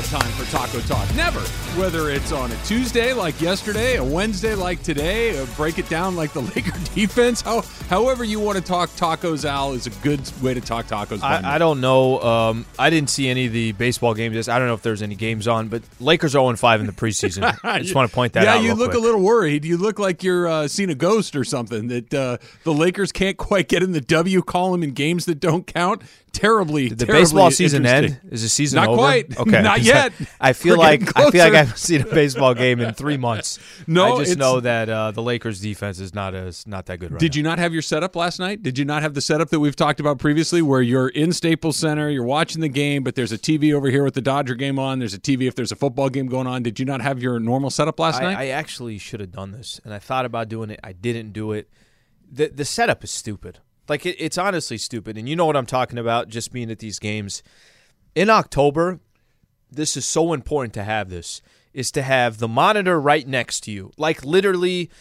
time for Taco Talk. Never. Whether it's on a Tuesday like yesterday, a Wednesday like today, break it down like the Laker defense. However you want to talk tacos, Al, is a good way to talk tacos. I don't know. I didn't see any of the baseball games. I don't know if there's any games on, but Lakers 0-5 in the preseason. I just want to point that out. Yeah, you look quick. a little worried. You look like you're seeing a ghost or something, that the Lakers can't quite get in the W column in games that don't count. Terribly. Did the baseball season end? Is the season not over? quite? Okay, not yet. I feel like I haven't seen a baseball game in 3 months. No, I just know that the Lakers defense is not that good right Did now. you not have your setup last night? Did you not have the setup that we've talked about previously, where you're in Staples Center, you're watching the game, but there's a TV over here with the Dodger game on, there's a TV if there's a football game going on? Did you not have your normal setup last night? I actually should have done this, and I thought about doing it. I didn't do it. The setup is stupid. Like, it's honestly stupid, and you know what I'm talking about, just being at these games. In October, this is so important to have this, is to have the monitor right next to you. Like, literally,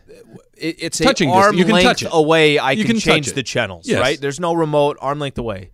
it's an arm length away. I can change the channels, right? There's no remote, arm length away.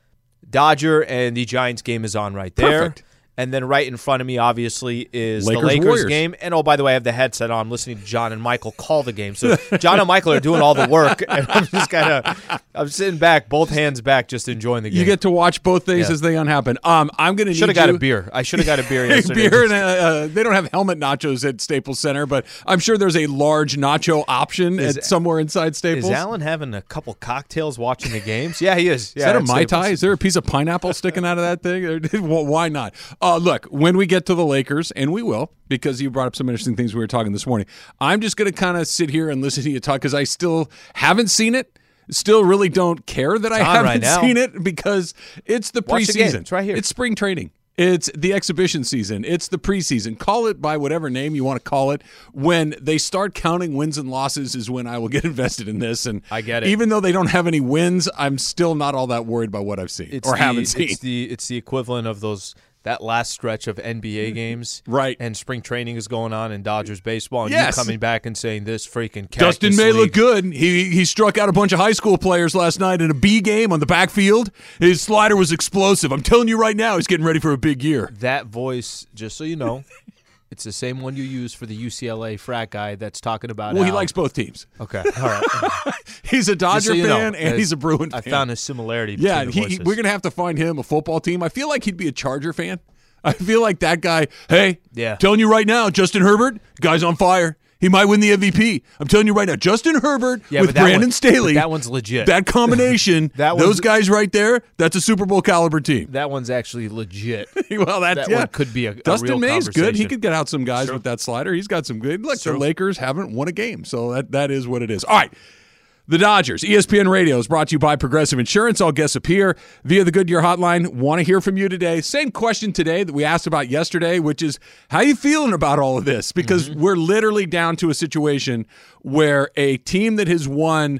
Dodger and the Giants game is on right there. Perfect. And then right in front of me, obviously, is the Warriors Lakers game. And, oh, by the way, I have the headset on. I'm listening to John and Michael call the game. So John and Michael are doing all the work. And I'm just I'm sitting back, both hands back, just enjoying the game. You get to watch both things as they unhappen. I'm going to should have got a beer. I should have got a beer yesterday. Beer and they don't have helmet nachos at Staples Center, but I'm sure there's a large nacho option somewhere inside Staples. Is Alan having a couple cocktails watching the games? Yeah, he is. Is that a Mai Tai? Is there a piece of pineapple sticking out of that thing? Well, why not? Look, when we get to the Lakers, and we will, because you brought up some interesting things we were talking this morning, I'm just going to kind of sit here and listen to you talk, because I still haven't seen it. Still really don't care that I haven't seen it, because it's the preseason. It's right here. It's spring training. It's the exhibition season. It's the preseason. Call it by whatever name you want to call it. When they start counting wins and losses is when I will get invested in this. And I get it. Even though they don't have any wins, I'm still not all that worried about what I've seen haven't seen. It's the equivalent of that last stretch of NBA games, right? And spring training is going on in Dodgers baseball, and you coming back and saying this freaking Dustin May league. looked good. He struck out a bunch of high school players last night in a B game on the backfield. His slider was explosive. I'm telling you right now, he's getting ready for a big year. That voice, just so you know, it's the same one you use for the UCLA frat guy that's talking about. Well, he likes both teams. Okay, all right. He's a Dodger fan and he's a Bruin fan. I found a similarity. Yeah, between we're gonna have to find him a football team. I feel like he'd be a Charger fan. I feel like that guy. Hey, telling you right now, Justin Herbert, guy's on fire. He might win the MVP. I'm telling you right now, Justin Herbert with Brandon Staley. That one's legit. That combination, those guys right there, that's a Super Bowl caliber team. That one's actually legit. Well, that one could be a Dustin real May's good. He conversation. could get out some guys with that slider. He's got some good. Look, the Lakers haven't won a game, so that is what it is. All right. The Dodgers, ESPN Radio is brought to you by Progressive Insurance. All guests appear via the Goodyear Hotline. Want to hear from you today. Same question today that we asked about yesterday, which is, how you feeling about all of this? Because we're literally down to a situation where a team that has won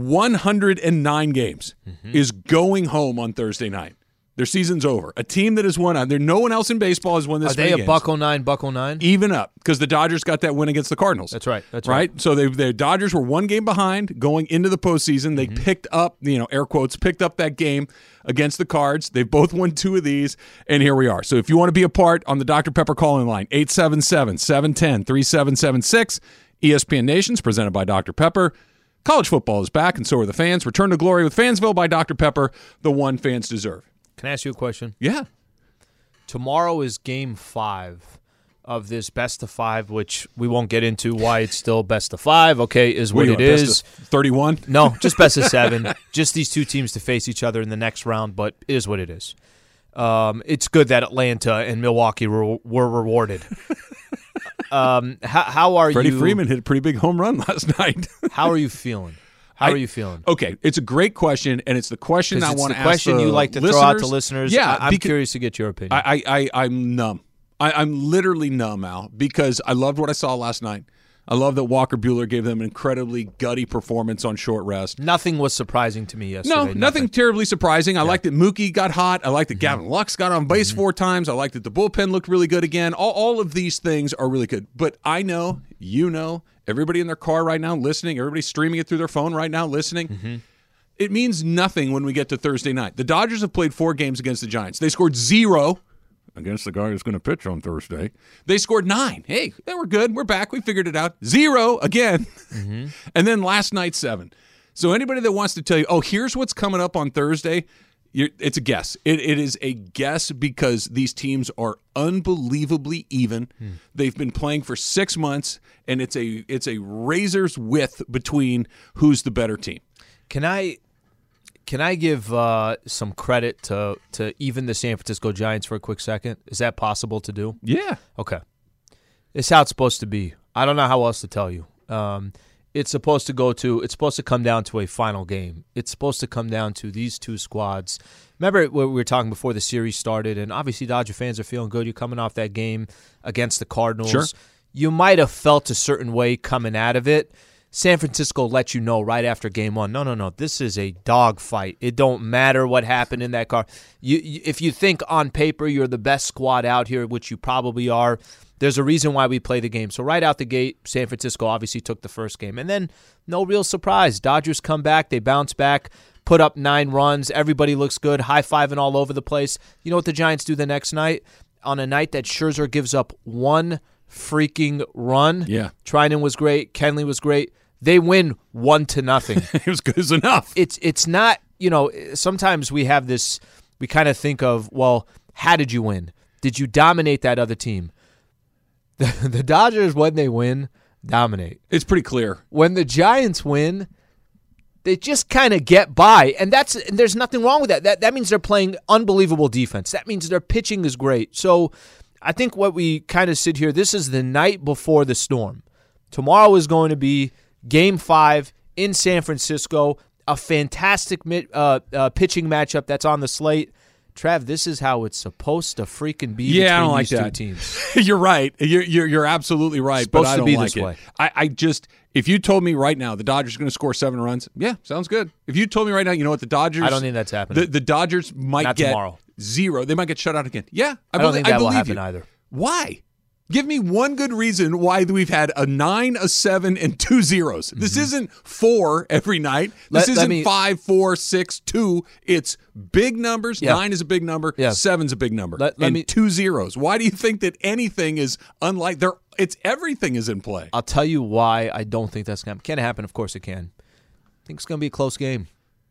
109 games is going home on Thursday night. Their season's over. A team that has won, no one else in baseball has won this many games. Are they a $109? Even up, because the Dodgers got that win against the Cardinals. That's right. That's right. So the Dodgers were one game behind going into the postseason. They picked up, air quotes, picked up that game against the Cards. They've both won 2 of these, and here we are. So if you want to be a part on the Dr. Pepper calling line, 877-710-3776. ESPN Nations presented by Dr. Pepper. College football is back, and so are the fans. Return to glory with Fansville by Dr. Pepper, the one fans deserve. Can I ask you a question? Yeah. Tomorrow is Game 5 of this best of 5, which we won't get into why it's still best of 5. Okay, is what it is. Best of 31? No, just best of 7. Just these two teams to face each other in the next round, but it is what it is. It's good that Atlanta and Milwaukee were rewarded. How are Freddie you? Freeman hit a pretty big home run last night. How are you feeling? How are you feeling? Okay, it's a great question, and it's the question I want to ask the question you like to listeners. throw out to listeners. Yeah, I'm curious to get your opinion. I'm numb. I'm literally numb, Al, because I loved what I saw last night. I love that Walker Buehler gave them an incredibly gutty performance on short rest. Nothing was surprising to me yesterday. No, nothing terribly surprising. I liked that Mookie got hot. I liked that Gavin Lux got on base 4 times. I liked that the bullpen looked really good again. All of these things are really good. But I know, everybody in their car right now listening, everybody streaming it through their phone right now listening, it means nothing when we get to Thursday night. The Dodgers have played 4 games against the Giants. They scored 0. against the guy who's going to pitch on Thursday. They scored 9. Hey, they were good. We're back. We figured it out. 0 again. And then last night, 7. So anybody that wants to tell you, oh, here's what's coming up on Thursday, it's a guess. It is a guess because these teams are unbelievably even. They've been playing for 6 months, and it's a razor's width between who's the better team. Can I give some credit to even the San Francisco Giants for a quick second? Is that possible to do? Yeah. Okay. It's how it's supposed to be. I don't know how else to tell you. It's supposed to come down to a final game. It's supposed to come down to these two squads. Remember what we were talking before the series started, and obviously Dodger fans are feeling good. You're coming off that game against the Cardinals. Sure. You might have felt a certain way coming out of it. San Francisco let you know right after game 1, no, this is a dogfight. It don't matter what happened in that car. If you think on paper you're the best squad out here, which you probably are, there's a reason why we play the game. So right out the gate, San Francisco obviously took the first game. And then no real surprise. Dodgers come back. They bounce back, put up 9 runs. Everybody looks good, high-fiving all over the place. You know what the Giants do the next night? On a night that Scherzer gives up 1 freaking run. Yeah. Trinan was great. Kenley was great. They win 1-0. It was good as enough. It's not, sometimes we have this, we kind of think of, well, how did you win? Did you dominate that other team? The Dodgers, when they win, dominate. It's pretty clear. When the Giants win, they just kind of get by, and there's nothing wrong with that. That means they're playing unbelievable defense. That means their pitching is great. So I think what we kind of sit here, this is the night before the storm. Tomorrow is going to be Game 5 in San Francisco, a fantastic pitching matchup that's on the slate. Trav, this is how it's supposed to freaking be between I don't like these that. two teams. You're right. You're absolutely right. It's supposed but I to don't be like this it. way. I just, if you told me right now the Dodgers are going to score 7 runs, yeah, sounds good. If you told me right now, you know what, the Dodgers, I don't think that's happening. The Dodgers might Not get tomorrow. 0. They might get shut out again. Yeah, I don't think that will believe happen you. either. Why? Give me one good reason why we've had a 9, a 7, and 2 zeros. This isn't 4 every night. This isn't 5, 4, 6, 2. It's big numbers. Yeah. 9 is a big number. Yeah. 7's a big number. Let and me- 2 zeros. Why do you think that anything is unlike there? It's everything is in play. I'll tell you why I don't think that's going to happen. Can it happen? Of course it can. I think it's going to be a close game.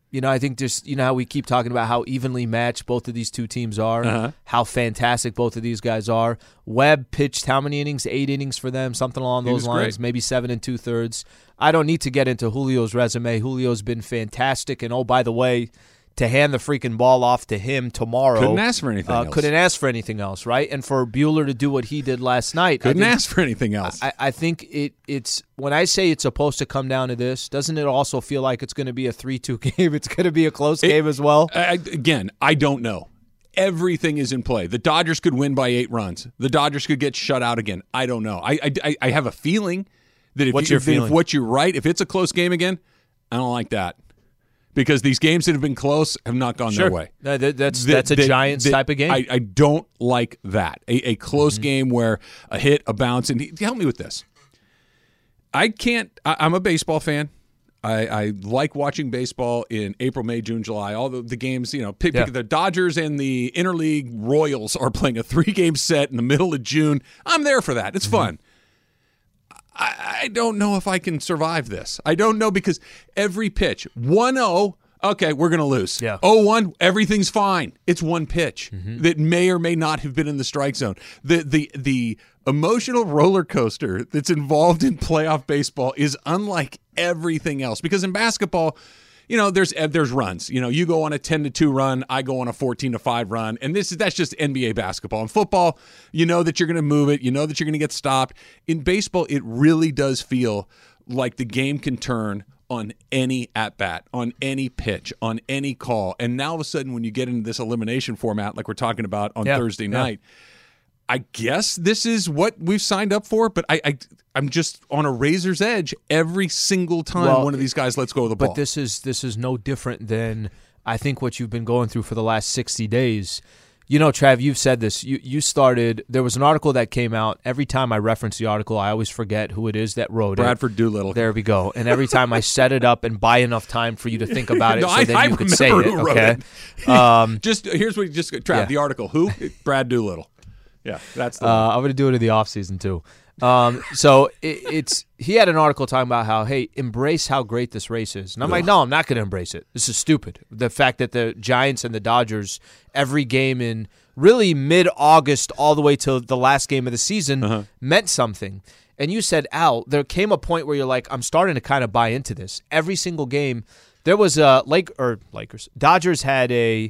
I think just, how we keep talking about how evenly matched both of these two teams are, how fantastic both of these guys are. Webb pitched how many innings? 8 innings for them, something along those lines, great. maybe 7 2/3. I don't need to get into Julio's resume. Julio's been fantastic. And, oh, by the way, to hand the freaking ball off to him tomorrow. Couldn't ask for anything else. Couldn't ask for anything else, right? And for Buehler to do what he did last night. Couldn't ask for anything else. I think it's when I say it's supposed to come down to this, doesn't it also feel like it's going to be a 3-2 game? It's going to be a close game as well? Again, I don't know. Everything is in play. The Dodgers could win by 8 runs. The Dodgers could get shut out again. I don't know. I have a feeling that What's your feeling? If what you write, if it's a close game again, I don't like that. Because these games that have been close have not gone their way. That's a Giants type of game. I don't like that. A close game where a hit, a bounce, and help me with this. I'm a baseball fan. I like watching baseball in April, May, June, July. All the games, pick the Dodgers and the Interleague Royals are playing a 3-game set in the middle of June. I'm there for that. It's fun. I don't know if I can survive this. I don't know because every pitch, 1-0, okay, we're going to lose. Yeah. 0-1, everything's fine. It's one pitch that may or may not have been in the strike zone. The emotional roller coaster that's involved in playoff baseball is unlike everything else because in basketball, there's runs. You go on a 10-2 run, I go on a 14-5 run, and that's just NBA basketball. In football, you know that you're going to move it, you know that you're going to get stopped. In baseball, it really does feel like the game can turn on any at-bat, on any pitch, on any call. And now all of a sudden when you get into this elimination format like we're talking about on Thursday night, I guess this is what we've signed up for, but I'm just on a razor's edge every single time one of these guys lets go of the ball. But this is no different than I think what you've been going through for the last 60 days. Trav, you've said this. You started. There was an article that came out. Every time I reference the article, I always forget who it is that wrote Bradford it. Doolittle. There we go. And every time I set it up and buy enough time for you to think about it, No, so then you could say it. who wrote Okay. it. Here's what Trav, the article. Who? Brad Doolittle. Yeah, that's the I'm going to do it in the offseason too. So he had an article talking about how, hey, embrace how great this race is. And I'm like, no, I'm not going to embrace it. This is stupid. The fact that the Giants and the Dodgers, every game in really mid-August all the way to the last game of the season meant something. And you said, Al, there came a point where you're like, I'm starting to kind of buy into this. Every single game, there was a Dodgers had a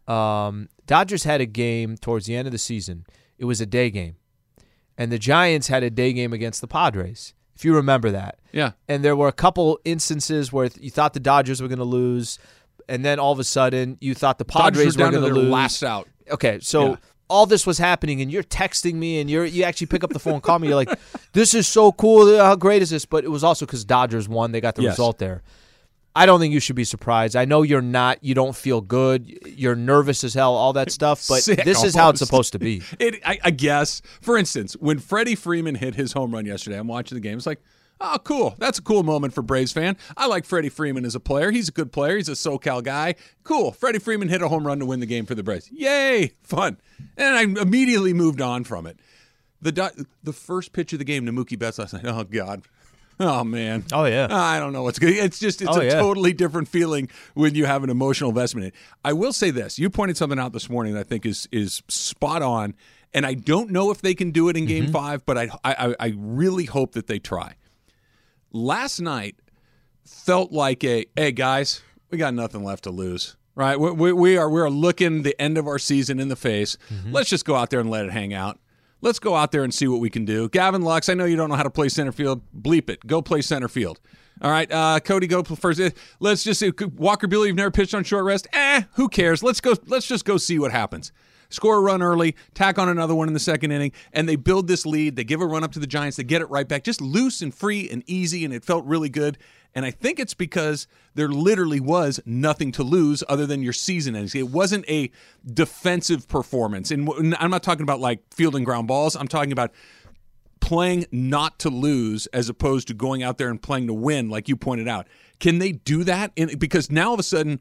game towards the end of the season. It was a day game. And the Giants had a day game against the Padres, if you remember that. Yeah. And there were a couple instances where you thought the Dodgers were going to lose, and then all of a sudden you thought the Padres were going to lose. Last out. Okay, so all this was happening, and you're texting me, and you actually pick up the phone and call me. You're like, this is so cool. How great is this? But it was also because Dodgers won. They got the result there. I don't think you should be surprised. I know you're not. You don't feel good. You're nervous as hell, all that stuff. But this is how it's supposed to be. I guess. For instance, when Freddie Freeman hit his home run yesterday, I'm watching the game. It's like, oh, cool. That's a cool moment for Braves fan. I like Freddie Freeman as a player. He's a good player. He's a SoCal guy. Cool. Freddie Freeman hit a home run to win the game for the Braves. Yay. Fun. And I immediately moved on from it. The first pitch of the game to Mookie Betts last night. Oh, God. Oh, man. Oh, yeah. I don't know what's good. It's totally different feeling when you have an emotional investment in it. I will say this. You pointed something out this morning that I think is spot on, and I don't know if they can do it in Game 5, but I really hope that they try. Last night felt like hey, guys, we got nothing left to lose, right? We are looking the end of our season in the face. Let's just go out there and let it hang out. Let's go out there and see what we can do. Gavin Lux, I know you don't know how to play center field. Bleep it. Go play center field. All right, Cody, go first. Let's just see. Walker Buehler, you've never pitched on short rest. Who cares? Let's just go see what happens. Score a run early, tack on another one in the second inning, and they build this lead. They give a run up to the Giants. They get it right back. Just loose and free and easy, and it felt really good. And I think it's because there literally was nothing to lose other than your season ending. It wasn't a defensive performance. And I'm not talking about like fielding ground balls. I'm talking about playing not to lose as opposed to going out there and playing to win, like you pointed out. Can they do that? Because now all of a sudden,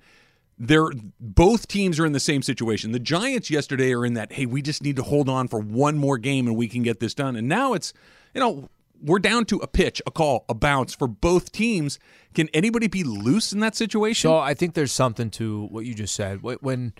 both teams are in the same situation. The Giants yesterday are in that, hey, we just need to hold on for one more game and we can get this done. And now it's, we're down to a pitch, a call, a bounce for both teams. Can anybody be loose in that situation? So I think there's something to what you just said. When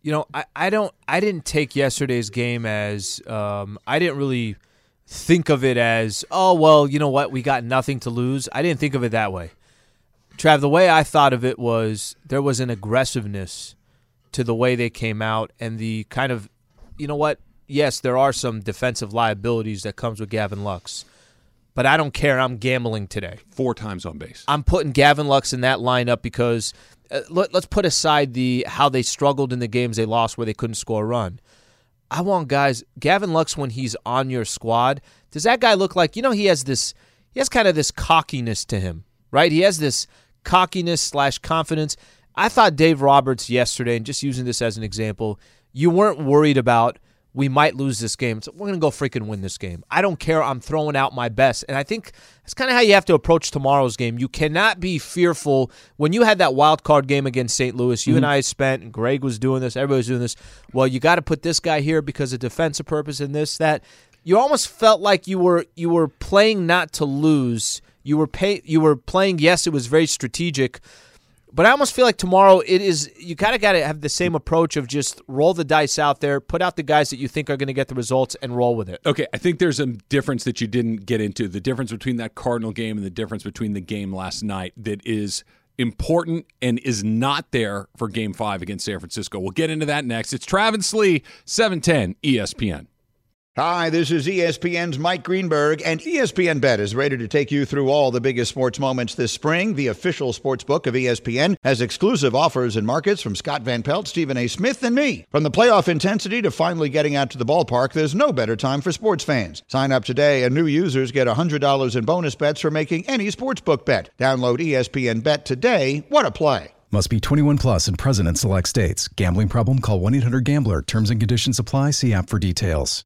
I didn't take yesterday's game as I didn't really think of it as, oh, well, you know what, we got nothing to lose. I didn't think of it that way. Trav, the way I thought of it was there was an aggressiveness to the way they came out and the kind of, you know what, yes, there are some defensive liabilities that comes with Gavin Lux. But I don't care. I'm gambling today. 4 times on base. I'm putting Gavin Lux in that lineup because let's put aside how they struggled in the games they lost where they couldn't score a run. I want guys, Gavin Lux, when he's on your squad, does that guy look like, he has kind of this cockiness to him, right? He has this cockiness / confidence. I thought Dave Roberts yesterday, and just using this as an example, you weren't worried about, we might lose this game. So we're going to go freaking win this game. I don't care. I'm throwing out my best. And I think that's kind of how you have to approach tomorrow's game. You cannot be fearful. When you had that wild card game against St. Louis, you and I spent, and Greg was doing this, everybody was doing this. Well, you got to put this guy here because of defensive purpose and this, that. You almost felt like you were playing not to lose. You were playing, yes, it was very strategic. But I almost feel like tomorrow you kind of got to have the same approach of just roll the dice out there, put out the guys that you think are going to get the results, and roll with it. Okay, I think there's a difference that you didn't get into, the difference between that Cardinal game and the difference between the game last night that is important and is not there for Game 5 against San Francisco. We'll get into that next. It's Travis Lee, 710 ESPN. Hi, this is ESPN's Mike Greenberg, and ESPN Bet is ready to take you through all the biggest sports moments this spring. The official sports book of ESPN has exclusive offers and markets from Scott Van Pelt, Stephen A. Smith, and me. From the playoff intensity to finally getting out to the ballpark, there's no better time for sports fans. Sign up today, and new users get $100 in bonus bets for making any sportsbook bet. Download ESPN Bet today. What a play. Must be 21 plus and present in select states. Gambling problem? Call 1-800-GAMBLER. Terms and conditions apply. See app for details.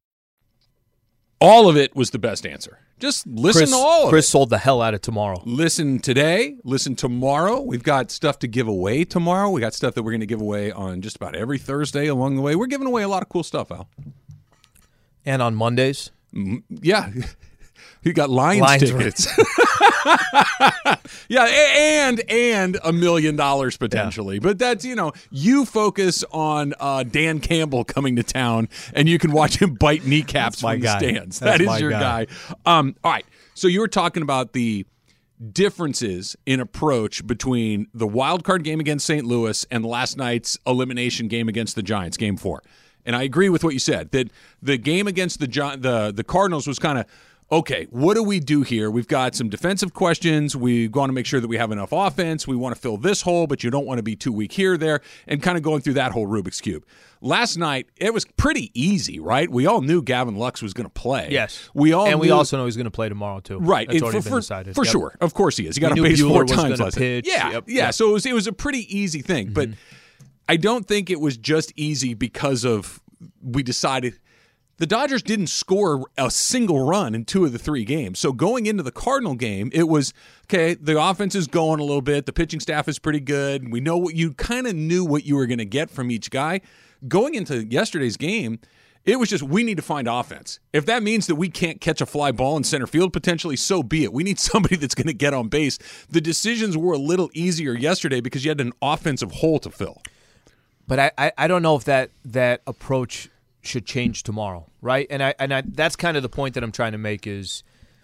All of it was the best answer. Just listen to all of it. Chris sold the hell out of tomorrow. Listen today. Listen tomorrow. We've got stuff to give away tomorrow. We got stuff that we're going to give away on just about every Thursday along the way. We're giving away a lot of cool stuff, Al. And on Mondays? Yeah. You got Lions tickets. Yeah, and $1 million potentially. Yeah. But that's, you focus on Dan Campbell coming to town, and you can watch him bite kneecaps from the stands. That is your guy. All right. So you were talking about the differences in approach between the wild card game against St. Louis and last night's elimination game against the Giants, Game 4. And I agree with what you said, that the game against the Cardinals was kind of, okay, what do we do here? We've got some defensive questions. We want to make sure that we have enough offense. We want to fill this hole, but you don't want to be too weak here, there, and kind of going through that whole Rubik's Cube. Last night, it was pretty easy, right? We all knew Gavin Lux was going to play. Yes. We also know he's going to play tomorrow, too. Right. That's already been decided. For sure. Of course he is. He got on base 4 times last night. Yeah. Yeah. So it was a pretty easy thing. But I don't think it was just easy because of we decided – the Dodgers didn't score a single run in 2 of the 3 games. So going into the Cardinal game, it was, okay, the offense is going a little bit. The pitching staff is pretty good. We know what you kind of knew what you were going to get from each guy. Going into yesterday's game, it was just we need to find offense. If that means that we can't catch a fly ball in center field, potentially, so be it. We need somebody that's going to get on base. The decisions were a little easier yesterday because you had an offensive hole to fill. But I don't know if that approach should change tomorrow, right? And I that's kind of the point that I'm trying to make is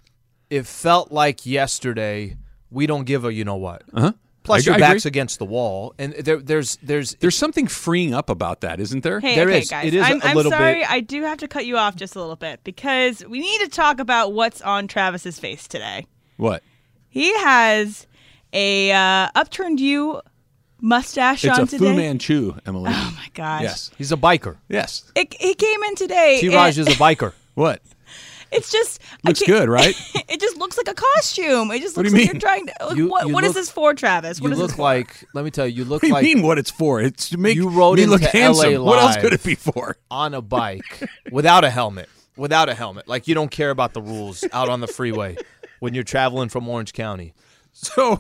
it felt like yesterday we don't give a you know what. Plus your back's against the wall, and there's something freeing up about that, isn't there? Hey, there okay, is. guys. It is I'm a little sorry. bit. I do have to cut you off just a little bit because we need to talk about what's on Travis's face today. What? He has a upturned U mustache on today. It's a Fu Manchu, Emily. Oh my gosh. Yes. He's a biker. Yes. He came in today. T-Raj is a biker. What? It's just looks good, right? It just looks like a costume. It just What looks do you like mean? you're trying to. What is this for, Travis? You look like. Let me tell you. You look What do you like. mean? What it's for? It's to make you rode me look into handsome. LA What else Live could it be for? On a bike without a helmet. Without a helmet, like you don't care about the rules out on the freeway when you're traveling from Orange County. So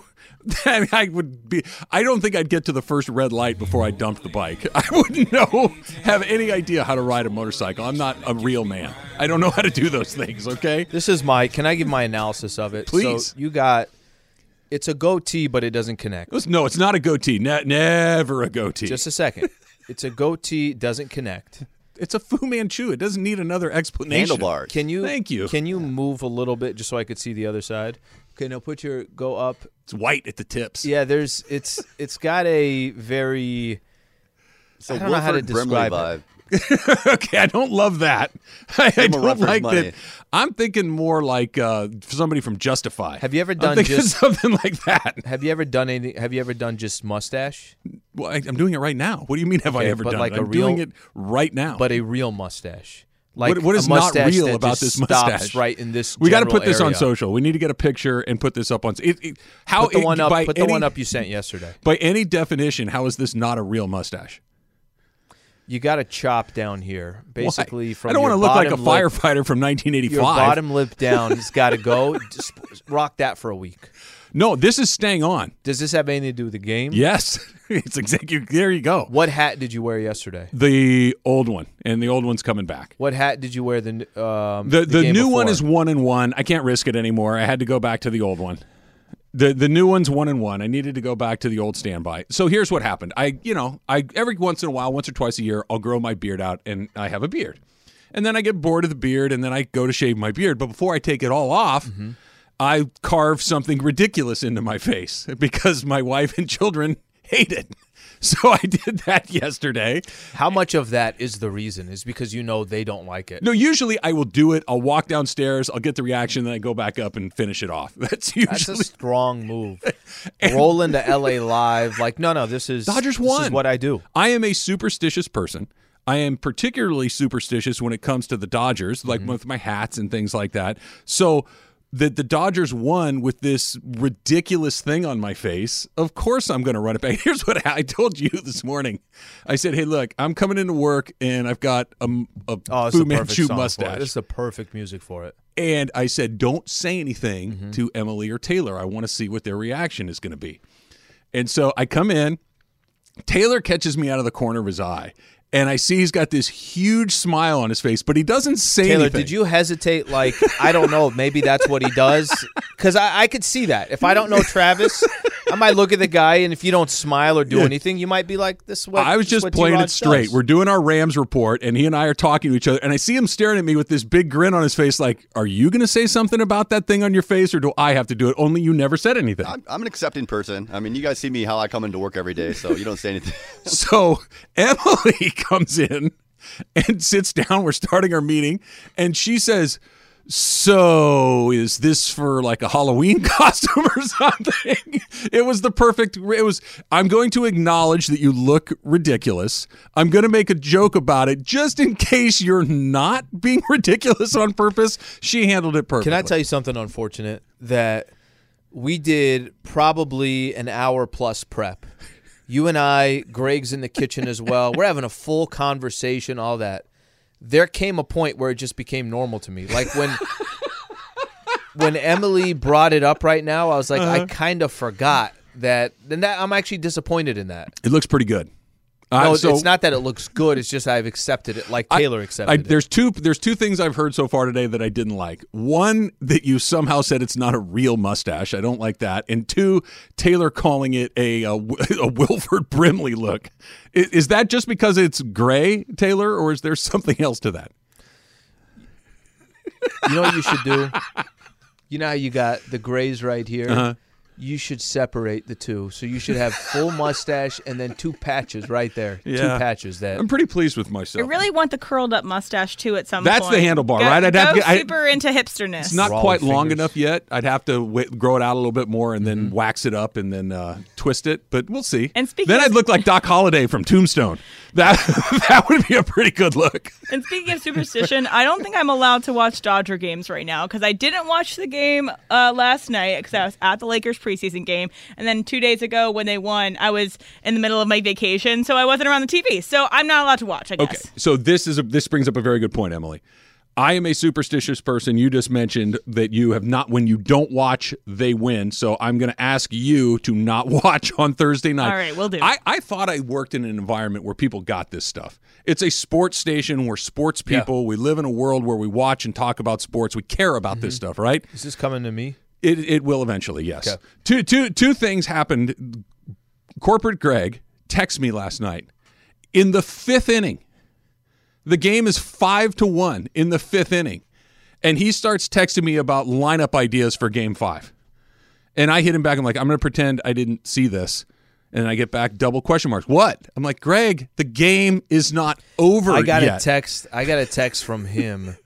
I don't think I'd get to the first red light before I dumped the bike. I wouldn't have any idea how to ride a motorcycle. I'm not a real man. I don't know how to do those things, okay? Can I give my analysis of it? Please. So it's a goatee, but it doesn't connect. No, it's not a goatee. Never a goatee. Just a second. It's a goatee, doesn't connect. It's a Fu Manchu. It doesn't need another explanation. Handlebars. Thank you. Can you move a little bit just so I could see the other side? Okay, now go up. It's white at the tips. Yeah, it's got a very I don't know how to describe it. Okay, I don't love that. I don't like that. I'm thinking more like somebody from Justify. Have you ever done something like that? Have you ever done anything? Have you ever done just mustache? Well, I'm doing it right now. What do you mean? Have I ever done like it? I'm doing it right now. But a real mustache. Like what is not real about this mustache? Right in this, we got to put this area. on social. We need to get a picture and put this up on. Put the one up you sent yesterday. By any definition, how is this not a real mustache? You got to chop down here, basically. Why? From I don't want to look like a firefighter from 1985. Your bottom lip down has got to go. Just rock that for a week. No, this is staying on. Does this have anything to do with the game? Yes, it's exactly. There you go. What hat did you wear yesterday? The old one, and the old one's coming back. What hat did you wear the game new before? one is 1-1. I can't risk it anymore. I had to go back to the old one. The new one's 1-1. I needed to go back to the old standby. So here's what happened. I every once in a while, once or twice a year, I'll grow my beard out, and I have a beard. And then I get bored of the beard, and then I go to shave my beard. But before I take it all off, I carve something ridiculous into my face because my wife and children hate it. So I did that yesterday. How much of that is the reason? Is because you know they don't like it? No, usually I will do it. I'll walk downstairs. I'll get the reaction. Then I go back up and finish it off. That's a strong move. Roll into LA Live. Like, no, this is Dodgers won. This is what I do. I am a superstitious person. I am particularly superstitious when it comes to the Dodgers, like with my hats and things like that. So the Dodgers won with this ridiculous thing on my face. Of course I'm going to run it back. Here's what I told you this morning. I said, hey, look, I'm coming into work, and I've got a Fu Manchu mustache. This is the perfect music for it. And I said, don't say anything to Emily or Taylor. I want to see what their reaction is going to be. And so I come in. Taylor catches me out of the corner of his eye. and I see he's got this huge smile on his face, but he doesn't say Taylor, anything. did you hesitate? Like, I don't know, maybe that's what he does? Because I could see that. If I don't know Travis, I might look at the guy, and if you don't smile or do anything, you might be like, "This is what." I was just playing it straight. We're doing our Rams report, and he and I are talking to each other, and I see him staring at me with this big grin on his face, like, "Are you going to say something about that thing on your face, or do I have to do it?" Only you never said anything. I'm an accepting person. I mean, you guys see me how I come into work every day, so you don't say anything. So Emily comes in and sits down. We're starting our meeting, and she says, "So is this for like a Halloween costume or something?" It was the perfect. I'm going to acknowledge that you look ridiculous. I'm going to make a joke about it just in case you're not being ridiculous on purpose. She handled it perfectly. Can I tell you something unfortunate? That we did probably an hour plus prep. You and I, Greg's in the kitchen as well. We're having a full conversation, all that. There came a point where it just became normal to me. Like when Emily brought it up right now, I was like, I kind of forgot that. And that I'm actually disappointed in that. It looks pretty good. No, it's not that it looks good. It's just I've accepted it like Taylor accepted it. There's two things I've heard so far today that I didn't like. One, that you somehow said it's not a real mustache. I don't like that. And two, Taylor calling it a Wilford Brimley look. Is that just because it's gray, Taylor, or is there something else to that? You know what you should do? You know how you got the grays right here? Uh-huh. You should separate the two. So you should have full mustache and then two patches right there. Yeah. 2 patches. I'm pretty pleased with myself. I really want the curled up mustache too at some point. That's the handlebar, right? I'd have to super into hipsterness. It's not quite long enough yet. I'd have to grow it out a little bit more and then wax it up and then twist it. But we'll see. And then I'd look like Doc Holliday from Tombstone. That would be a pretty good look. And speaking of superstition, I don't think I'm allowed to watch Dodger games right now because I didn't watch the game last night because I was at the Lakers preseason game, and then 2 days ago when they won, I was in the middle of my vacation, so I wasn't around the TV. So I'm not allowed to watch, I guess. Okay, so this brings up a very good point, Emily. I am a superstitious person. You just mentioned that you have not, when you don't watch, they win. So I'm going to ask you to not watch on Thursday night. All right, we'll do. I thought I worked in an environment where people got this stuff. It's a sports station. We're sports people. Yeah. We live in a world where we watch and talk about sports. We care about this stuff, right? Is this coming to me? It will eventually, yes. Okay. Two things happened. Corporate Greg texted me last night. In the 5th inning, the game is 5-1 in the 5th inning. And he starts texting me about lineup ideas for Game 5. And I hit him back. I'm like, I'm going to pretend I didn't see this. And I get back double question marks. What? I'm like, Greg, the game is not over yet. I got a text from him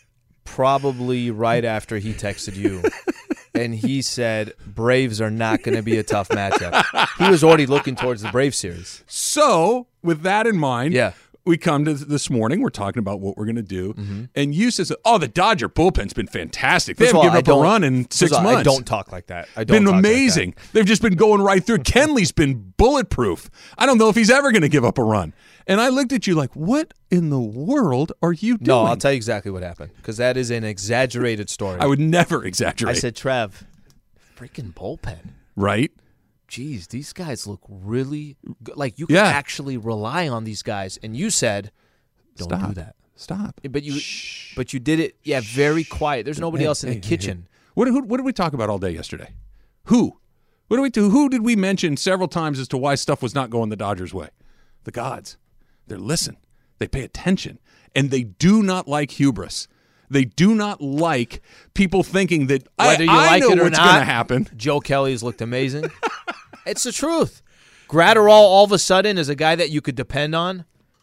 probably right after he texted you. And he said, Braves are not going to be a tough matchup. He was already looking towards the Braves series. So, with that in mind, we come to this morning. We're talking about what we're going to do. Mm-hmm. And you says, the Dodger bullpen's been fantastic. They haven't given up a run in 6 months. I don't talk like that. Been amazing. They've just been going right through. Kenley's been bulletproof. I don't know if he's ever going to give up a run. And I looked at you like, what in the world are you doing? No, I'll tell you exactly what happened because that is an exaggerated story. I would never exaggerate. I said, Trev, freaking bullpen. Right? Geez, these guys look really good. Like, you can actually rely on these guys. And you said, don't do that. Stop. But you did it, very quiet. There's nobody else in the kitchen. What did we talk about all day yesterday? Who? What did we do? Who did we mention several times as to why stuff was not going the Dodgers' way? The gods. They listen. They pay attention. And they do not like hubris. They do not like people thinking that whether you like know it or what's not, going to happen. Joe Kelly's looked amazing. It's the truth. Gratterall all of a sudden is a guy that you could depend on.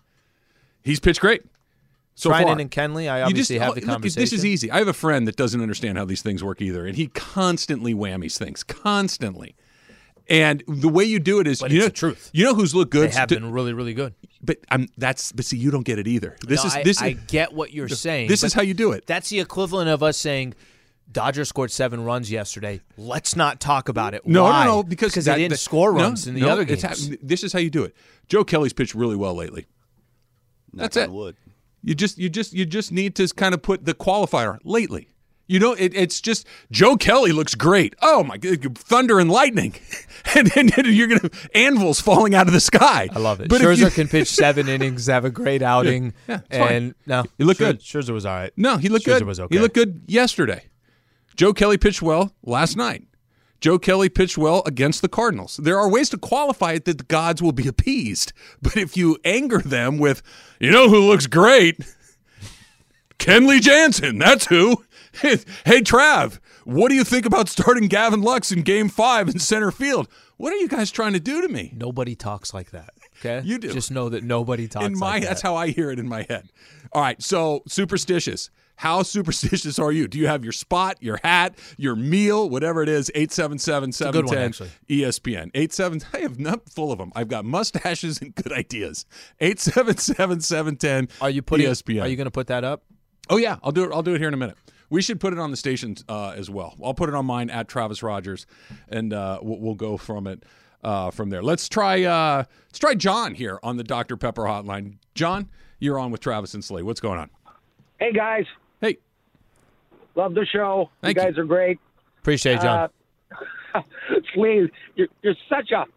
He's pitched great. So Trinan far. And Kenley, I obviously have the conversation. This is easy. I have a friend that doesn't understand how these things work either, and he constantly whammies things. Constantly. And the way you do it is, it's the truth. You know who's looked good? They have been really, really good. But see, you don't get it either. I get what you're saying. This is how you do it. That's the equivalent of us saying, Dodgers scored 7 runs yesterday. Let's not talk about it. Why? No, because they didn't score runs in the other games. This is how you do it. Joe Kelly's pitched really well lately. That's it. Wood. You just need to kind of put the qualifier lately. You know, it's just Joe Kelly looks great. Oh my God, thunder and lightning, and you're gonna anvils falling out of the sky. I love it. But Scherzer can pitch 7 innings, have a great outing, it's and fine. He looked good. Scherzer was all right. No, he looked Scherzer good. was okay. He looked good yesterday. Joe Kelly pitched well last night. Joe Kelly pitched well against the Cardinals. There are ways to qualify it that the gods will be appeased, but if you anger them with, you know who looks great? Kenley Jansen. That's who. Hey, Trav, what do you think about starting Gavin Lux in Game 5 in center field? What are you guys trying to do to me? Nobody talks like that, okay? You do. Just know that nobody talks like that. That's how I hear it in my head. All right, so superstitious. How superstitious are you? Do you have your spot, your hat, your meal, whatever it is? 877-710 ESPN. 87. I have not full of them. I've got mustaches and good ideas. 877-710 ESPN. Are you going to put that up? Oh yeah, I'll do it. I'll do it here in a minute. We should put it on the stations as well. I'll put it on mine at Travis Rogers, and we'll go from it from there. Let's try John here on the Dr. Pepper hotline. John, you're on with Travis and Slay. What's going on? Hey guys, hey, love the show. Thank you guys are great. Appreciate it, John. Slay, you're such a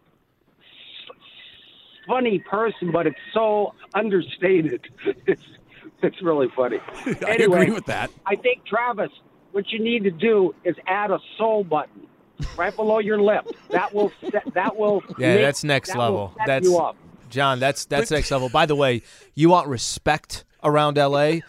funny person, but it's so understated. It's really funny. I Anyway, agree with that. I think, Travis, what you need to do is add a soul button right below your lip. That will. Yeah, that's next level. That's you up. John, that's next level. By the way, you want respect around LA?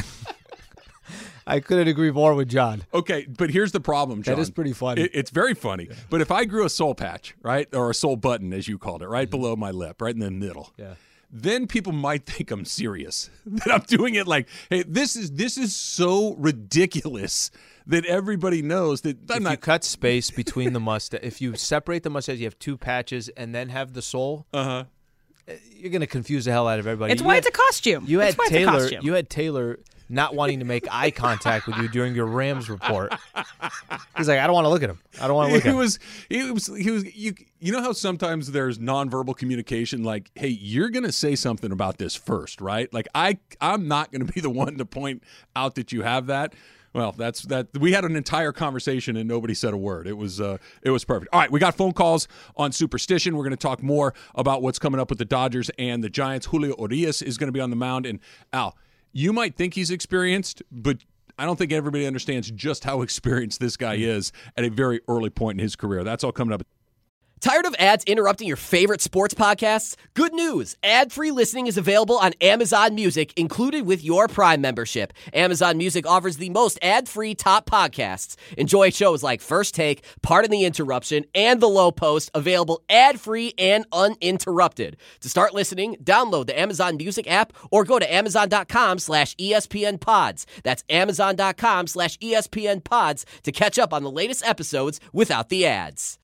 I couldn't agree more with John. Okay, but here's the problem, John. That is pretty funny. It's very funny. Yeah. But if I grew a soul patch, right, or a soul button, as you called it, right below my lip, right in the middle, then people might think I'm serious. That I'm doing it like, hey, this is so ridiculous that everybody knows that I'm not. If you cut space between the mustache, if you separate the mustache, you have 2 patches, and then have the soul. You're going to confuse the hell out of everybody. It's why it's a costume. You had Taylor not wanting to make eye contact with you during your Rams report. He's like, I don't want to look at him. I don't want to look at him. You know how sometimes there's nonverbal communication, like, hey, you're going to say something about this first, right? Like, I'm not going to be the one to point out that you have that. Well, that's that. We had an entire conversation and nobody said a word. It was perfect. All right, we got phone calls on superstition. We're going to talk more about what's coming up with the Dodgers and the Giants. Julio Urias is going to be on the mound, and Al, you might think he's experienced, but I don't think everybody understands just how experienced this guy is at a very early point in his career. That's all coming up. Tired of ads interrupting your favorite sports podcasts? Good news! Ad-free listening is available on Amazon Music, included with your Prime membership. Amazon Music offers the most ad-free top podcasts. Enjoy shows like First Take, Pardon the Interruption, and The Low Post, available ad-free and uninterrupted. To start listening, download the Amazon Music app or go to amazon.com/ESPN Pods. That's amazon.com/ESPN Pods to catch up on the latest episodes without the ads.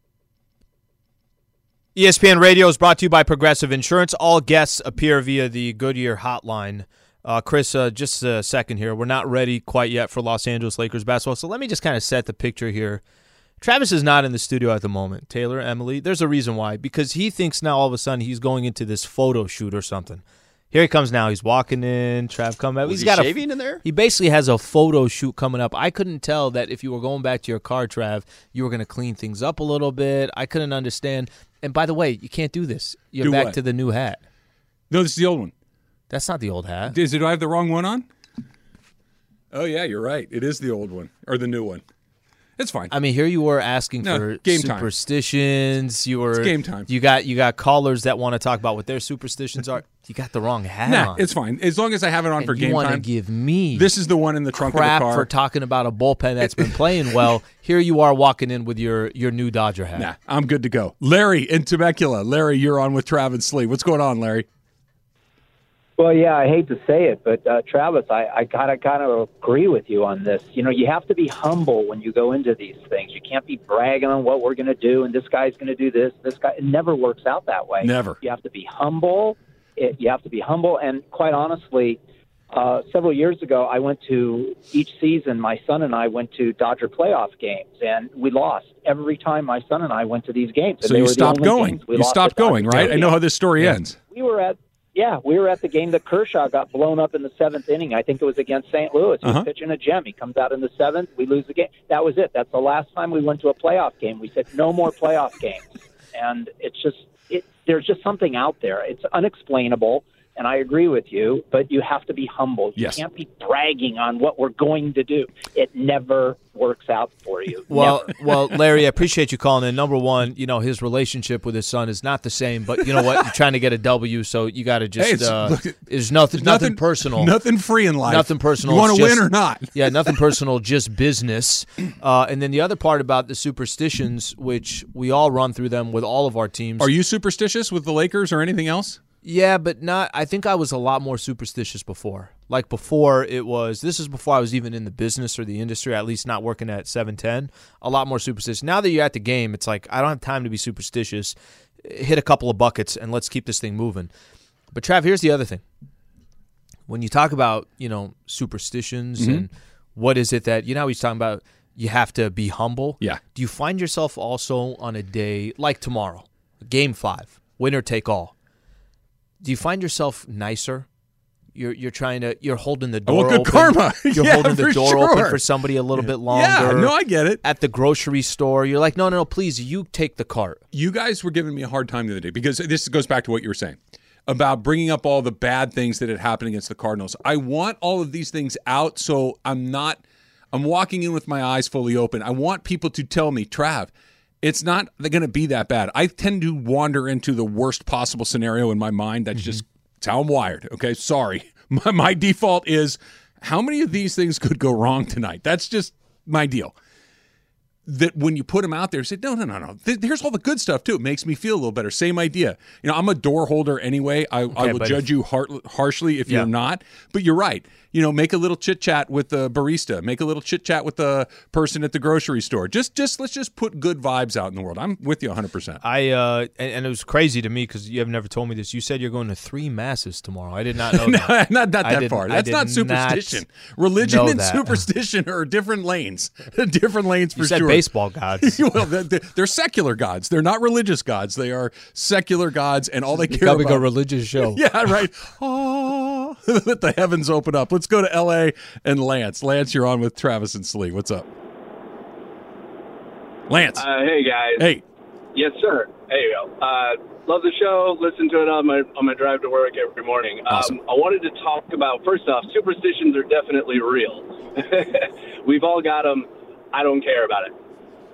ESPN Radio is brought to you by Progressive Insurance. All guests appear via the Goodyear hotline. Chris, just a second here. We're not ready quite yet for Los Angeles Lakers basketball, so let me just kind of set the picture here. Travis is not in the studio at the moment. Taylor, Emily, there's a reason why. Because he thinks now all of a sudden he's going into this photo shoot or something. Here he comes now. He's walking in. Trav coming back. He's got shaving in there? He basically has a photo shoot coming up. I couldn't tell that if you were going back to your car, Trav, you were going to clean things up a little bit. I couldn't understand. And by the way, you can't do this. You're back to the new hat. No, this is the old one. That's not the old hat. Do I have the wrong one on? Oh, yeah, you're right. It is the old one or the new one. It's fine. I mean, here you were asking for game superstitions. Time. It's game time. You got callers that want to talk about what their superstitions are. You got the wrong hat on. It's fine. As long as I have it on for game time. You want to give me this is the one in the trunk of the car. Crap for talking about a bullpen that's been playing well. Here you are walking in with your new Dodger hat. Nah, I'm good to go. Larry in Temecula. Larry, you're on with Travis Slee. What's going on, Larry? Well, yeah, I hate to say it, but Travis, I kind of agree with you on this. You know, you have to be humble when you go into these things. You can't be bragging on what we're going to do and this guy's going to do this. This guy, it never works out that way. Never. You have to be humble. You have to be humble. And quite honestly, several years ago, I went to each season. My son and I went to Dodger playoff games, and we lost every time my son and I went to these games. So you stopped going. You stopped going, right? I know how this story ends. We were at. Yeah, we were at the game that Kershaw got blown up in the 7th inning. I think it was against St. Louis. He was pitching a gem. He comes out in the 7th. We lose the game. That was it. That's the last time we went to a playoff game. We said no more playoff games. And it's just there's just something out there. It's unexplainable. And I agree with you, but you have to be humble. You can't be bragging on what we're going to do. It never works out for you. Well, Larry, I appreciate you calling in. Number one, his relationship with his son is not the same, but you know what? You're trying to get a W, so you got to just there's nothing personal. Nothing free in life. Nothing personal. You want to win or not? Yeah, nothing personal, just business. And then the other part about the superstitions, which we all run through them with all of our teams. Are you superstitious with the Lakers or anything else? Yeah, but not. I think I was a lot more superstitious before. Like before, this is before I was even in the business or the industry, at least not working at 710. A lot more superstitious. Now that you're at the game, it's like I don't have time to be superstitious. Hit a couple of buckets and let's keep this thing moving. But Trav, here's the other thing. When you talk about superstitions and what is it that he's talking about, you have to be humble. Yeah. Do you find yourself also on a day like tomorrow, Game 5, winner take all? Do you find yourself nicer? You're holding the door good open. Karma. You're holding the door open for somebody a little bit longer. Yeah, no, I get it. At the grocery store, you're like, no, please, you take the cart. You guys were giving me a hard time the other day because this goes back to what you were saying about bringing up all the bad things that had happened against the Cardinals. I want all of these things out, so I'm walking in with my eyes fully open. I want people to tell me, Trav, it's not going to be that bad. I tend to wander into the worst possible scenario in my mind. That's just how I'm wired. Okay, sorry. My default is, how many of these things could go wrong tonight? That's just my deal. That when you put them out there, say, no. Here's all the good stuff, too. It makes me feel a little better. Same idea. I'm a door holder anyway. I will judge you harshly if you're not. But you're right. Make a little chit-chat with the barista. Make a little chit-chat with the person at the grocery store. Just let's just put good vibes out in the world. I'm with you 100%. And it was crazy to me because you have never told me this. You said you're going to 3 masses tomorrow. I did not know that. Not that far. That's not superstition. Religion and superstition are different lanes. Different lanes for sure. Baseball gods. Well, they're secular gods. They're not religious gods. They are secular gods, and all they care about. Becoming a religious show. Yeah, right. Oh, let the heavens open up. Let's go to L.A. and Lance. Lance, you're on with Travis and Slee. What's up? Lance. Hey, guys. Hey. Yes, sir. There you go. Love the show. Listen to it on my drive to work every morning. Awesome. I wanted to talk about, first off, superstitions are definitely real. We've all got them. I don't care about it.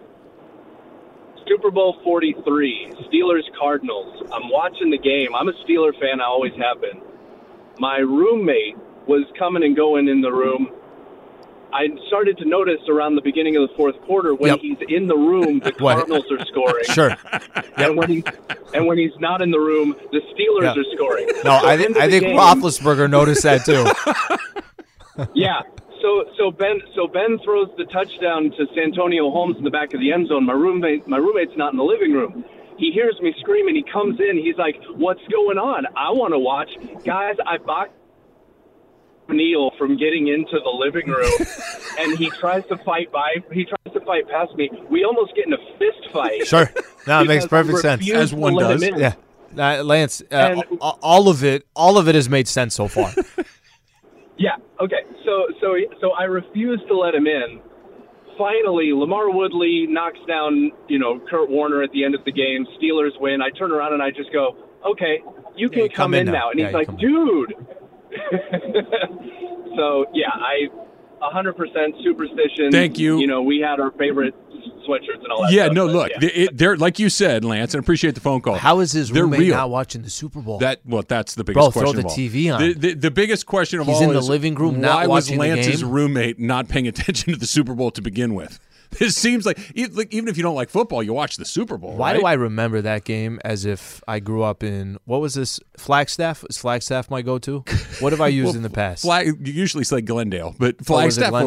Super Bowl 43, Steelers-Cardinals. I'm watching the game. I'm a Steeler fan. I always have been. My roommate was coming and going in the room. I started to notice around the beginning of the fourth quarter when he's in the room, the Cardinals are scoring. Sure. And when he's not in the room, the Steelers are scoring. No, I think Roethlisberger noticed that too. Yeah. So Ben throws the touchdown to Santonio Holmes in the back of the end zone. My roommate's not in the living room. He hears me screaming. He comes in. He's like, "What's going on? I want to watch." Guys, I blocked Neil from getting into the living room, and he tries to fight past me. We almost get in a fist fight. Sure. No, it makes perfect sense. As one does. Yeah. Lance, all of it has made sense so far. Yeah. Okay. So I refuse to let him in. Finally, LaMarr Woodley knocks down, Kurt Warner at the end of the game. Steelers win. I turn around and I just go, "Okay, you can come in now." And he's like, "Dude." So yeah, 100% superstition. Thank you. We had our favorite sweatshirts and all that. Yeah, stuff, no, look, they're like you said, Lance, and appreciate the phone call. How is his roommate not watching the Super Bowl? That's the biggest question. Throw the TV on. The biggest question of He's all in the is living room, why not was watching the Lance's game? roommate not paying attention to the Super Bowl to begin with? It seems like even if you don't like football, you watch the Super Bowl. Why right? do I remember that game as if I grew up in, what was this, Flagstaff? Is Flagstaff my go-to? What have I used in the past? You usually say Glendale, but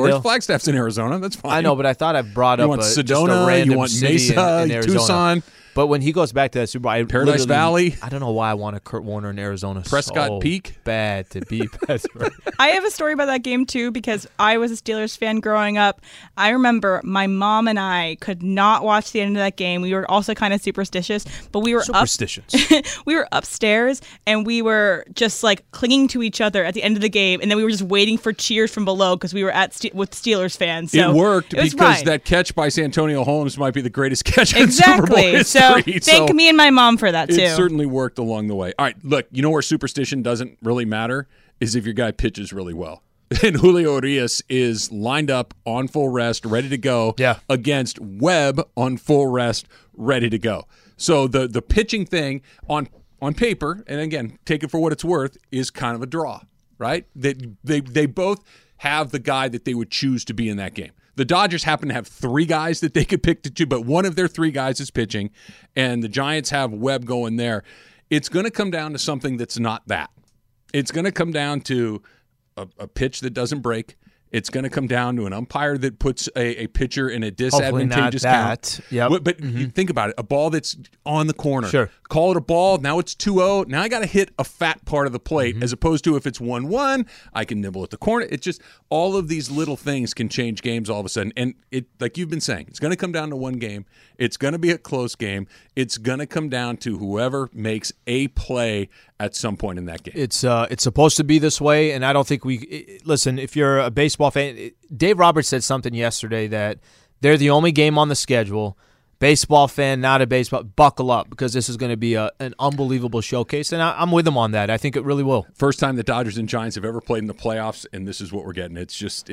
Flagstaff's in Arizona. That's fine. I know, but I thought I brought you up want just a Sedona, random you want city Mesa, in Arizona. Tucson. But when he goes back to that Super Bowl, Paradise Valley. I don't know why I wanted Kurt Warner in Arizona Prescott so Peak. bad to be Pittsburgh. I have a story about that game, too, because I was a Steelers fan growing up. I remember my mom and I could not watch the end of that game. We were also kind of superstitious, but we were we were upstairs, and we were just like clinging to each other at the end of the game, and then we were just waiting for cheers from below because we were with Steelers fans. So it worked because fine. That catch by Santonio Holmes might be the greatest catch in exactly. Super Bowl history. So thank me and my mom for that, too. It certainly worked along the way. All right, look, you know where superstition doesn't really matter is if your guy pitches really well. And Julio Urias is lined up on full rest, ready to go against Webb on full rest, ready to go. So the pitching thing on paper, and again, take it for what it's worth, is kind of a draw, right? They both have the guy that they would choose to be in that game. The Dodgers happen to have 3 guys that they could pick to choose, but one of their 3 guys is pitching, and the Giants have Webb going there. It's going to come down to something that's not that. It's going to come down to a pitch that doesn't break. It's going to come down to an umpire that puts a pitcher in a disadvantageous count. Yep. But you think about it, a ball that's on the corner. Sure. Call it a ball. Now it's 2-0. Now I got to hit a fat part of the plate as opposed to if it's 1-1, I can nibble at the corner. It's just all of these little things can change games all of a sudden. And it, like you've been saying, it's going to come down to one game. It's going to be a close game. It's going to come down to whoever makes a play at some point in that game. It's supposed to be this way, and I don't think listen, if you're a baseball fan, Dave Roberts said something yesterday that they're the only game on the schedule. Baseball fan, not a baseball, buckle up because this is going to be an unbelievable showcase, and I'm with him on that. I think it really will. First time the Dodgers and Giants have ever played in the playoffs, and this is what we're getting. It's just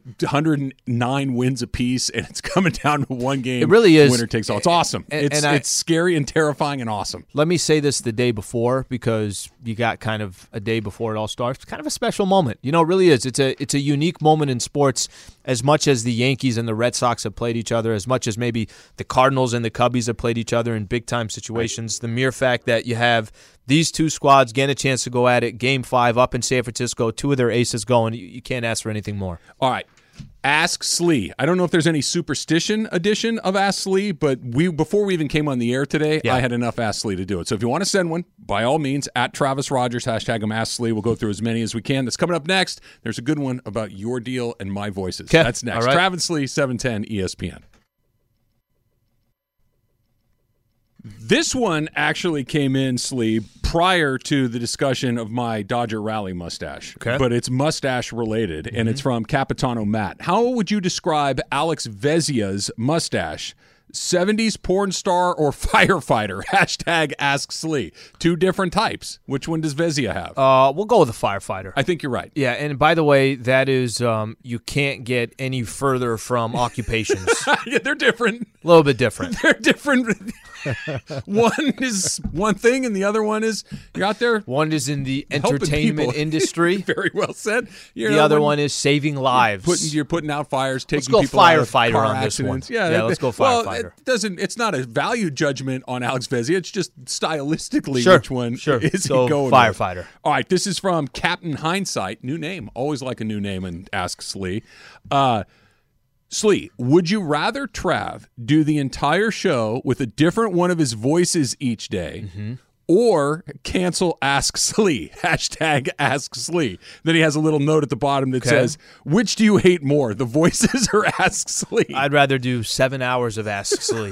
109 wins apiece, and it's coming down to one game. It really is. Winner takes all. It's awesome. It's scary and terrifying and awesome. Let me say this the day before because you got kind of a day before it all starts. It's kind of a special moment. You know, it really is. It's a unique moment in sports. As much as the Yankees and the Red Sox have played each other, as much as maybe the Cardinals and the Cubbies have played each other in big-time situations, the mere fact that you have these 2 squads getting a chance to go at it, Game 5 up in San Francisco, 2 of their aces going, you can't ask for anything more. All right. Ask Slee. I don't know if there's any superstition edition of Ask Slee, but before we even came on the air today, I had enough Ask Slee to do it. So if you want to send one, by all means, at Travis Rogers, hashtag him Ask Slee. We'll go through as many as we can. That's coming up next. There's a good one about your deal and my voices. Okay. That's next. Right. Travis Slee, 710 ESPN. This one actually came in, Slee, prior to the discussion of my Dodger Rally mustache. Okay. But it's mustache related, and it's from Capitano Matt. How would you describe Alex Vezia's mustache? 70s porn star or firefighter? Hashtag Ask Slee. 2 different types. Which one does Vezia have? We'll go with the firefighter. I think you're right. Yeah, and by the way, that is you can't get any further from occupations. Yeah, they're different. A little bit different. They're different. One is one thing, and the other one is you're out there. One is in the entertainment industry. Very well said. The other one is saving lives. You're putting out fires, taking let's go people out of firefighter car on accidents. this one. Yeah, let's go firefighter. Well, it's not a value judgment on Alex Vezia. It's just stylistically which one is he going firefighter. with. All right, this is from Captain Hindsight. New name. Always like a new name and Ask Slee. Slee, would you rather Trav do the entire show with a different one of his voices each day or cancel Ask Slee? Hashtag Ask Slee. Then he has a little note at the bottom that says, which do you hate more, the voices or Ask Slee? I'd rather do 7 hours of Ask Slee.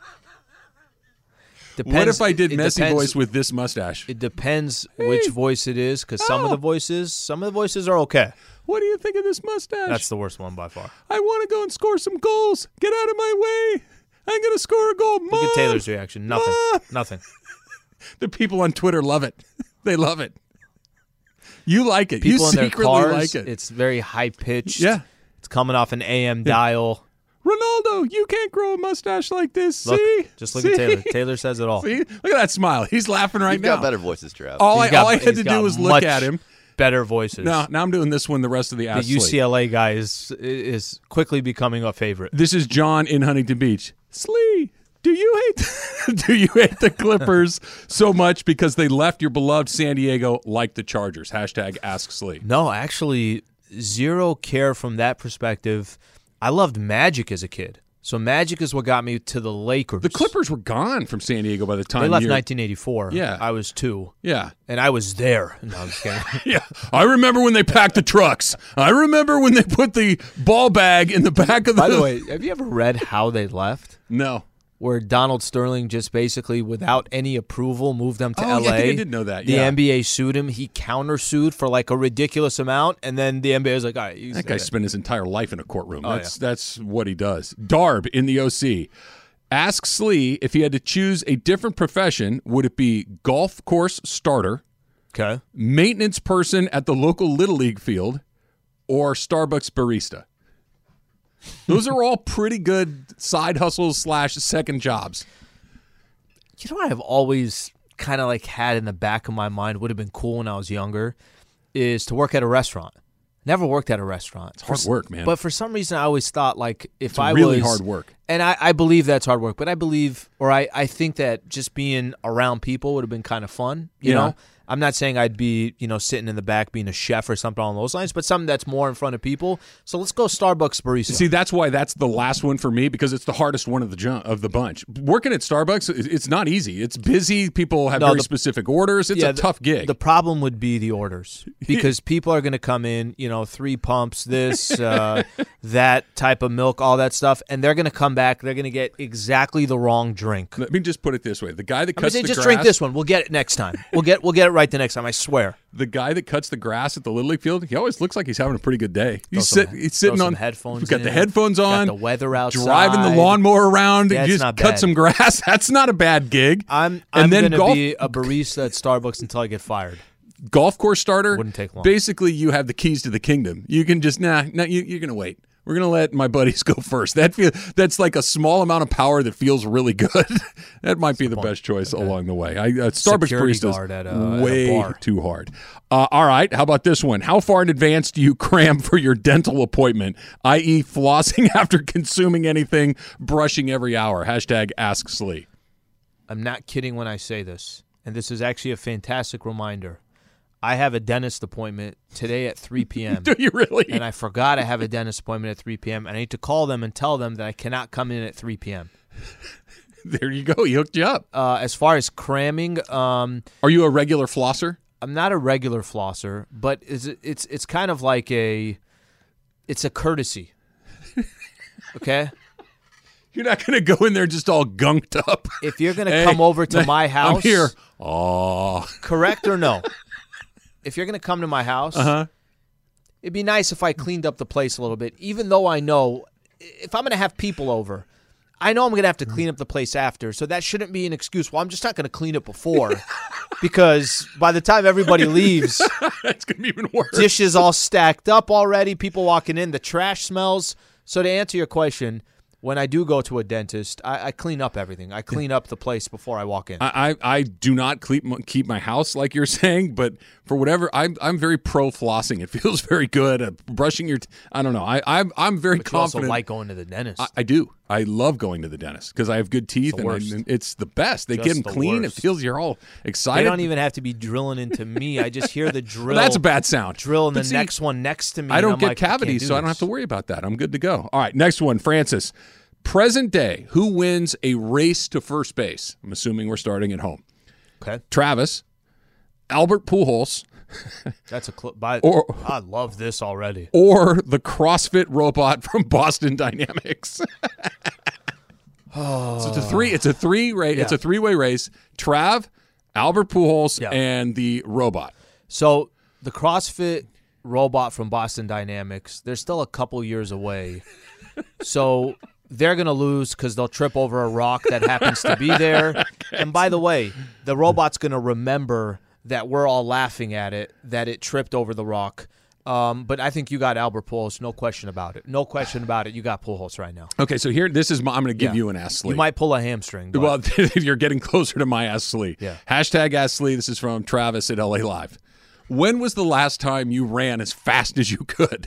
What if I did messy voice with this mustache? It depends which voice it is because some of the voices are okay. What do you think of this mustache? That's the worst one by far. I want to go and score some goals. Get out of my way. I'm going to score a goal. Mom! Look at Taylor's reaction. Nothing. Mom! Nothing. The people on Twitter love it. They love it. You like it. People you in their secretly cars, like it. It's very high-pitched. Yeah. It's coming off an AM dial. Ronaldo, you can't grow a mustache like this. Look, see? Just look at Taylor. Taylor says it all. See? Look at that smile. He's laughing right You've now. got better voices, Trav. All I had to do was look at him. Better voices. Now I'm doing this one the rest of the Ask The UCLA guy is quickly becoming a favorite. This is John in Huntington Beach. Slee, do you hate the Clippers so much because they left your beloved San Diego like the Chargers? Hashtag Ask Slee. No, actually, zero care from that perspective. I loved Magic as a kid. So Magic is what got me to the Lakers. The Clippers were gone from San Diego by the time they left 1984. Yeah. I was 2. Yeah. And I was there. No, I'm just kidding. Yeah. I remember when they packed the trucks. I remember when they put the ball bag in the back of the... By the way, have you ever read how they left? No. Where Donald Sterling just basically, without any approval, moved them to L.A. Yeah, I think I did know that. The Yeah. NBA sued him. He countersued for like a ridiculous amount, and then the NBA was like, all right. You That guy spent his entire life in a courtroom. Oh, That's what he does. Darb in the OC. Ask Slee if he had to choose a different profession, would it be golf course starter, Okay. maintenance person at the local Little League field, or Starbucks barista? Those are all pretty good side hustles / second jobs. You know what I've always kind of like had in the back of my mind would have been cool when I was younger is to work at a restaurant. Never worked at a restaurant. It's hard work, man. But for some reason, I always thought like if It's I really was hard work. And I believe that's hard work, but I believe or I think that just being around people would have been kind of fun. You know, I'm not saying I'd be sitting in the back being a chef or something along those lines, but something that's more in front of people. So let's go Starbucks barista. See, that's why that's the last one for me because it's the hardest one of the bunch. Working at Starbucks, it's not easy. It's busy. People have very specific orders. It's a tough gig. The problem would be the orders because people are going to come in, 3 pumps, this, that type of milk, all that stuff, and they're going to come back. They're going to get exactly the wrong drink. Let me just put it this way: the guy that cuts the just grass, drink this one. We'll get it next time. We'll get it right the next time. I swear. The guy that cuts the grass at the Little League field, he always looks like he's having a pretty good day. He's Throw sitting some on headphones. He's got the headphones on. Got the weather outside. Driving the lawnmower around. Yeah, You it's just not cut bad. some grass. That's not a bad gig. I'm then going to golf- be a barista at Starbucks until I get fired. Golf course starter Wouldn't take long. Basically, you have the keys to the kingdom. You can just you're going to wait. We're going to let my buddies go first. That's like a small amount of power that feels really good. That might be the best choice along the way. Starbucks Security barista guard at is a way bar. too hard. All right, how about this one? How far in advance do you cram for your dental appointment, i.e. flossing after consuming anything, brushing every hour? Hashtag Ask Slee. I'm not kidding when I say this, and this is actually a fantastic reminder. I have a dentist appointment today at 3 p.m. Do you really? And I forgot I have a dentist appointment at 3 p.m. and I need to call them and tell them that I cannot come in at 3 p.m. There you go. He hooked you up. As far as cramming, are you a regular flosser? I'm not a regular flosser, but it's kind of like it's a courtesy. Okay? You're not going to go in there just all gunked up. If you're going to come over to my house. I'm here. Oh. Correct or no? If you're going to come to my house, it'd be nice if I cleaned up the place a little bit, even though I know if I'm going to have people over, I know I'm going to have to clean up the place after, so that shouldn't be an excuse. Well, I'm just not going to clean it before because by the time everybody leaves, it's going to be even worse. Dishes all stacked up already, people walking in, the trash smells. So to answer your question, when I do go to a dentist, I clean up everything. I clean up the place before I walk in. I do not keep my house like you're saying, but for whatever, I'm very pro flossing. It feels very good. Brushing your, I don't know. I'm very but confident. You also like going to the dentist. I do. I love going to the dentist because I have good teeth and it's the best. They get them clean. It feels you're all excited. They don't even have to be drilling into me. I just hear the drill. Well, that's a bad sound. Drill and the next one next to me. I don't and get like, cavities, so I don't have to worry about that. I'm good to go. All right, next one, Francis. Present day, who wins a race to first base? I'm assuming we're starting at home. Okay. Travis, Albert Pujols. That's a I love this already. Or the CrossFit robot from Boston Dynamics. So it's a three-way race. Trav, Albert Pujols, and the robot. So the CrossFit robot from Boston Dynamics, they're still a couple years away. So they're going to lose because they'll trip over a rock that happens to be there. And by the way, the robot's going to remember that we're all laughing at it, that it tripped over the rock. But I think you got Albert Pujols, no question about it. No question about it. You got Pujols right now. Okay, so I'm going to give you an Ask Slee. You might pull a hamstring. But. Well, you're getting closer to my Ask Slee. Yeah. Hashtag Ask Slee. This is from Travis at LA Live. When was the last time you ran as fast as you could?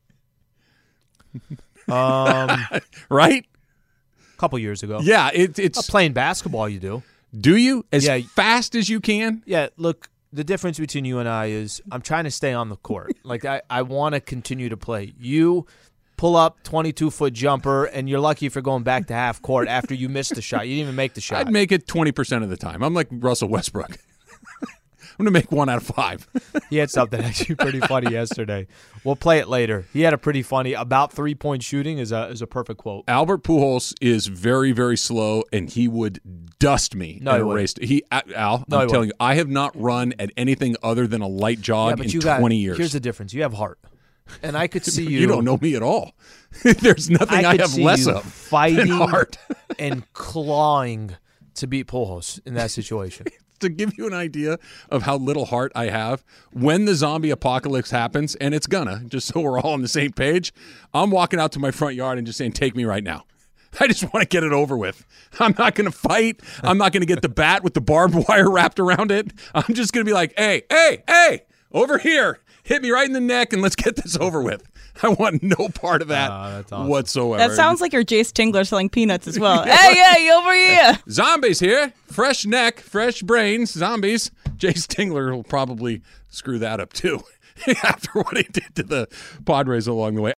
Right? A couple years ago. Yeah, it's playing basketball. You do. Do you as fast as you can? Yeah. Look, the difference between you and I is I'm trying to stay on the court. Like I want to continue to play. You pull up 22-foot jumper, and you're lucky if you're going back to half court after you missed the shot. You didn't even make the shot. I'd make it 20% of the time. I'm like Russell Westbrook. I'm going to make 1 out of 5. He had something actually pretty funny yesterday. We'll play it later. He had a pretty funny about 3-point shooting is a perfect quote. Albert Pujols is very, very slow, and he would dust me in a race. I'm telling you, I have not run at anything other than a light jog in 20 years. Here's the difference. You have heart. And I could see you. You don't know me at all. There's nothing I have less of fighting than heart. and clawing to beat Pujols in that situation. To give you an idea of how little heart I have, when the zombie apocalypse happens, and it's gonna, just so we're all on the same page, I'm walking out to my front yard and just saying, take me right now. I just want to get it over with. I'm not going to fight. I'm not going to get the bat with the barbed wire wrapped around it. I'm just going to be like, hey, over here. Hit me right in the neck and let's get this over with. I want no part of that awesome. whatsoever. That sounds like your Jace Tingler selling peanuts as well. Hey, over here. Zombies here. Fresh neck, fresh brains, zombies. Jace Tingler will probably screw that up too after what he did to the Padres along the way.